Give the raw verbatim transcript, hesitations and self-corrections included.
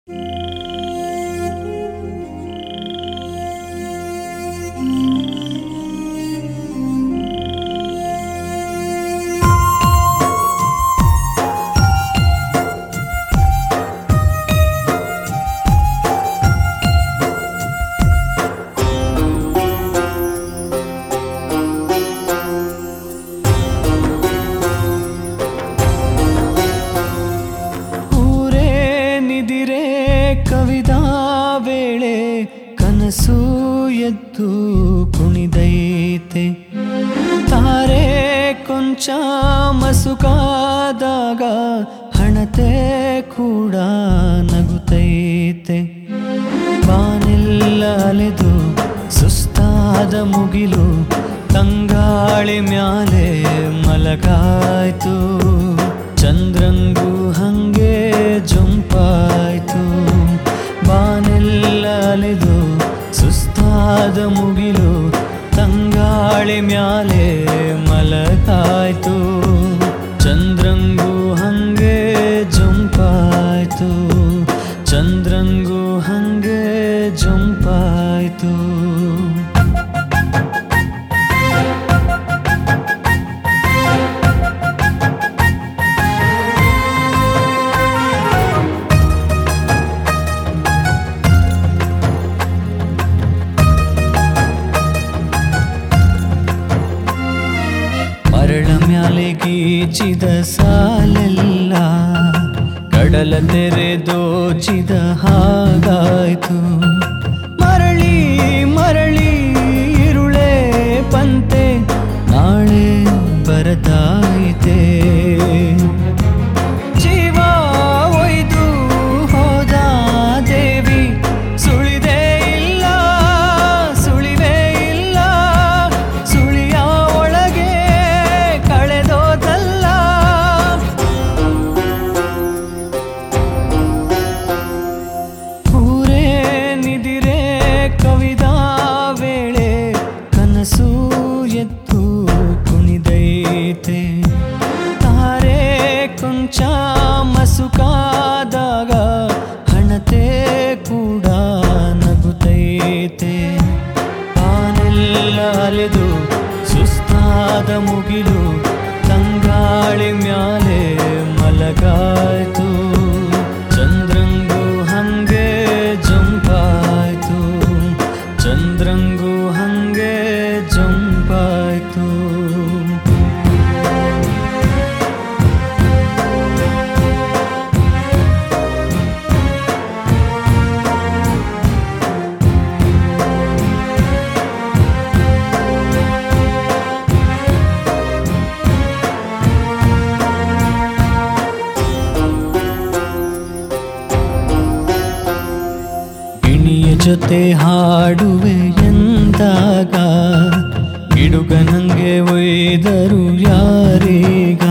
ಕವಿದಾ ವೇಳೆ ಕನಸು ಎದ್ದು ಕುಣಿದೈತೆ, ತಾರೆ ಕೊಂಚ ಮಸುಕಾದಾಗ ಹಣತೆ ಕೂಡ ನಗುತ್ತೈತೆ. ಬಾನೆಲ್ಲ ಅಲೆದು ಸುಸ್ತಾದ ಮುಗಿಲು ತಂಗಾಳಿ ಮ್ಯಾಲೆ ಮಲಗಾಯ್ತು, ಚಂದ್ರಂಗೂ ಹಂಗೆ ಜುಂಪಾಯ್ತು. ಬಾನೆಲ್ಲ ಅಲೆದು ಸುಸ್ತಾದ ಮುಗಿಲು ತಂಗಾಳಿ ಮ್ಯಾಲೆ ಮಲಗಾಯ್ತು, ಚಂದ್ರಂಗೂ ಹಂಗೆ ಜುಂಪಾಯ್ತು, ಚಂದ್ರಂಗೂ ಹಂಗೆ ಜುಂಪಾಯ್ತು. ಮರಳ ಮ್ಯಾಲೆ ಗೀಚಿದ ಸಾಲೆಲ್ಲ ಕಡಲ ತೆರೆ ದೋಚಿದ ಹಾಗಾಯ್ತು. ಮರಳಿ ಮರಳಿ ಇರುಳೆ ಪಂತೆ ನಾಳೆ ಬರದಾಯಿತೆ, ಜೀವ ಒಯ್ದು ಹೋದ ದೇವಿ ಸುಳಿದೇ ಇಲ್ಲ, ಸುಳಿವೇ ಇಲ್ಲ, ಸುಳಿಯ ಒಳಗೆ ಕಳೆದೋದಲ್ಲ. ಊರೇ ನಿದಿರೆ ಕವಿದಾ ವೇಳೆ ಕನಸು ಎದ್ದು ಕುಣಿದೈತೆ, ತಾರೆ ಕೊಂಚ ಮಸುಕಾದಾಗ ಹಣತೆ ಕೂಡ ನಗುತ್ತೈತೆ. ಬಾನೆಲ್ಲ ಅಲೆದು ಸುಸ್ತಾದ ಮುಗಿಲು ತಂಗಾಳಿ ಮ್ಯಾಲೆ ಮಲಗಾಯ್ತು, ಚಂದ್ರಂಗೂ ಹಂಗೆ ಜಂಪಾಯ್ತು, ಚಂದ್ರಂಗೂ ಹಂಗೆ ಜಂಪಾಯ್ತು. ಗಿಣಿಯ ಜೊತೆ ಹಾಡುವೆ ಎಂದಾಗ ಗಿಡುಗ ನಂಗೆ ಒಯ್ದರು ಯಾರೀಗ,